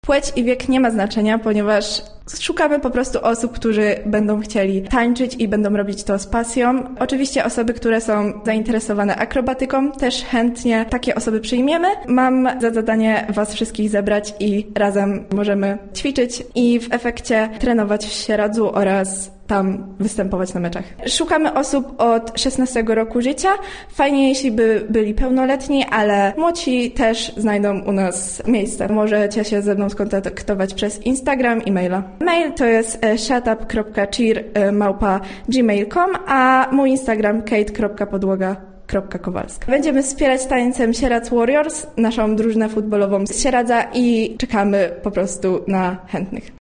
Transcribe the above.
Płeć i wiek nie ma znaczenia, ponieważ szukamy po prostu osób, którzy będą chcieli tańczyć i będą robić to z pasją. Oczywiście osoby, które są zainteresowane akrobatyką, też chętnie takie osoby przyjmiemy. Mam za zadanie Was wszystkich zebrać i razem możemy ćwiczyć i w efekcie trenować w Sieradzu oraz tam występować na meczach. Szukamy osób od 16 roku życia. Fajnie, jeśli by byli pełnoletni, ale młodsi też znajdą u nas miejsce. Możecie się ze mną skontaktować przez Instagram i maila. Mail to jest shatup.cheer@gmail.com, a mój Instagram kate.podłoga.kowalska. Będziemy wspierać tańcem Sieradz Warriors, naszą drużynę futbolową z Sieradza i czekamy po prostu na chętnych.